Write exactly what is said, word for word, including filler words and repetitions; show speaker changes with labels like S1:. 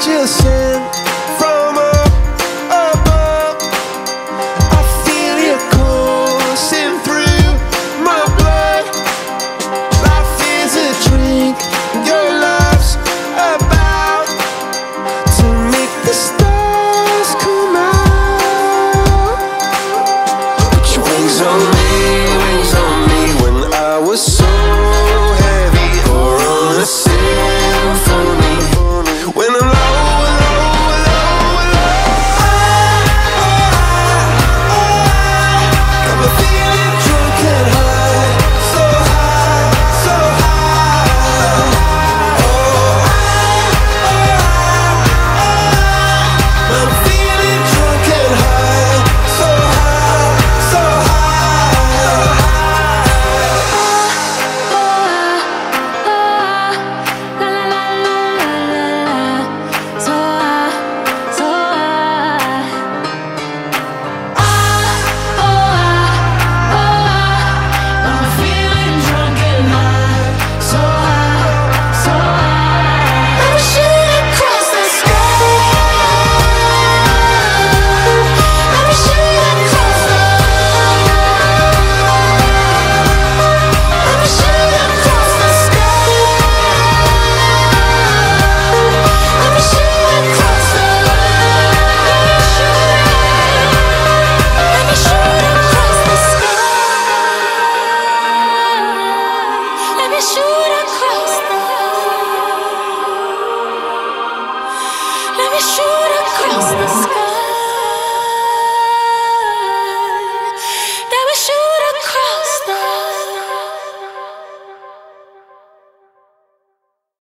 S1: angel sent from up above. I feel you coursing through my blood. Life is a drink, your love's about to make the stars come out. Put your wings on me, wings on me. When I was so heavy, or on a symphony. When I'm low, low, low, low, got me feeling drunk and high, so high, so high. I'm feeling drunk and high, so high, so high.
S2: Shoot across the sky.